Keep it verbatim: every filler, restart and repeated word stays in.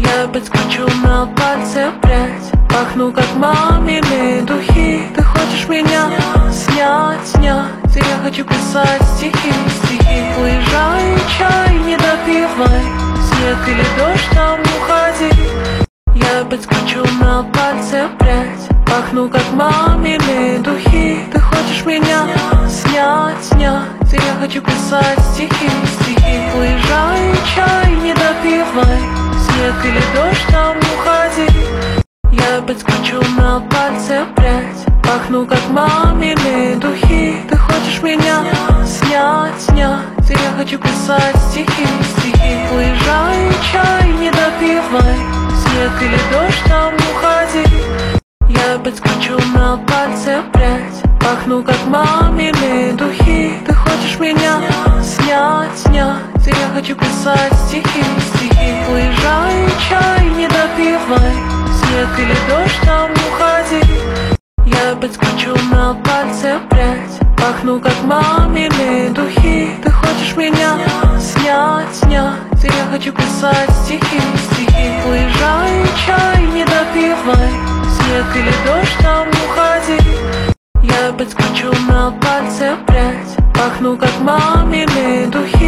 Я подскочу на пальце прядь, пахну как мамины духи. Ты хочешь меня снять, снять, и я хочу писать стихи, стихи. Уезжай, чай не допивай, снег или дождь, там уходи. Я подскочу на пальце прядь, пахну как мамины духи. Ты хочешь меня снять, снять, и я хочу писать стихи, стихи. Уезжай, чай не допивай, снег или дождь, там уходи. Я подскочу на пальце прядь, пахну как мамины духи. Ты хочешь меня снять, снять, и я хочу писать стихи, стихи. Уезжай, чай не допивай, снег или дождь, там уходи. Я подскочу на пальце прядь, пахну как мамины духи. Ты хочешь меня снять, снять, и я хочу писать стихи, стихи. Уезжай, чай не допивай, снег или дождь, там уходи. Я подскочу на пальце прядь, пахну как мамины духи. Ты хочешь меня снять, снять, и я хочу писать стихи, стихи. Уезжай, чай не допивай, снег или дождь, там уходи. Я подскочу на пальце прядь, пахну как мамины духи.